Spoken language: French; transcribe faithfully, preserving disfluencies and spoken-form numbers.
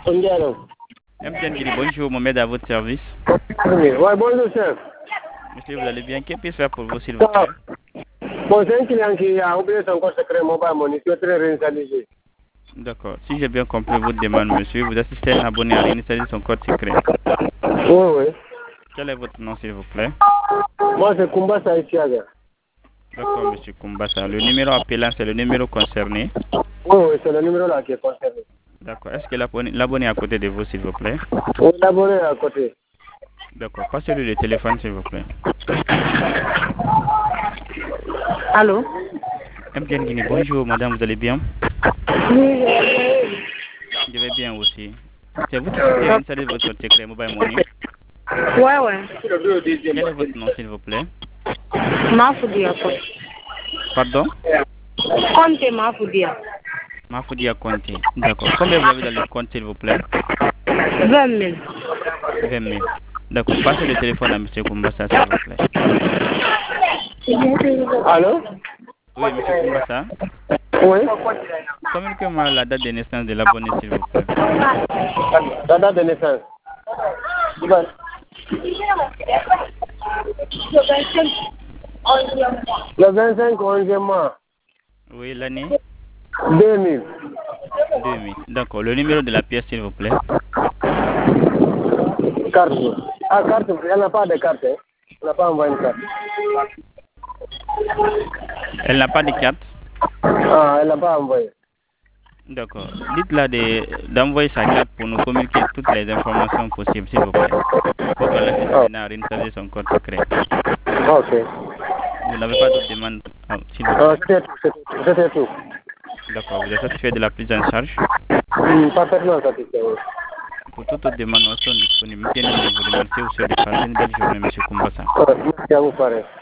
M T N Guinée, bonjour, Mohamed à votre service. Oui, ouais, bonjour chef. Monsieur, vous allez bien? Que puis-je faire pour vous, s'il vous plaît? Bon, c'est un client qui a oublié son compte secret mobile money, qui est très réinitialisé. D'accord. Si j'ai bien compris votre demande, monsieur, vous assistez à un abonné à réinitialiser son code secret. Oui, oui. Quel est votre nom, s'il vous plaît? Moi, c'est Kumbasa Isiaga. D'accord, monsieur Kumbasa. Le numéro appelant, c'est le numéro concerné. Oui, oui, c'est le numéro là qui est concerné. D'accord. Est-ce que l'abonné l'abonné est à côté de vous, s'il vous plaît? Oui, l'abonné est à côté. D'accord. Passez-lui le téléphone, s'il vous plaît. Allô? M T N Guinée, bonjour, madame, vous allez bien? Oui, Je vais bien aussi. C'est vous qui souhaitez réinstaller votre code secret Mobile Money? ouais, ouais. Quel est votre nom, s'il vous plaît? Mafoudia, quoi. Pardon? Conte Mafoudia. Mafoudia Conte. D'accord. Combien vous avez dans le compte, s'il vous plaît? vingt mille. vingt mille. D'accord. Passez le téléphone à M. Kumbasa, s'il vous plaît. Allô? Oui, M. Kumbasa. Oui. Communiquez-moi la date de naissance de l'abonné, s'il vous plaît. La date de naissance. Le vingt-cinq onzième mois. Oui, l'année deux mille. deux mille. D'accord. Le numéro de la pièce, s'il vous plaît. Carte. Ah, carte, elle n'a pas de carte. Hein. Elle n'a pas envoyé une carte. Elle n'a pas de carte? Ah, elle n'a pas envoyé. D'accord. Dites-la d'envoyer sa carte pour nous communiquer toutes les informations possibles, s'il vous plaît. Pour qu'on l'assiste maintenant à réinstaller son code secret. Ok. Vous n'avez pas d'autres demandes, ah, s'il vous Ah, plaît? c'était tout. C'était tout. D'accord. Vous êtes satisfait de la prise en charge? Hum, Parfaitement satisfait. Oui. Pour toute autre demande, nous sommes disponibles. Vous remercie aussi de passer une belle journée, M. Kumbasa. Ah, merci à vous, pareil.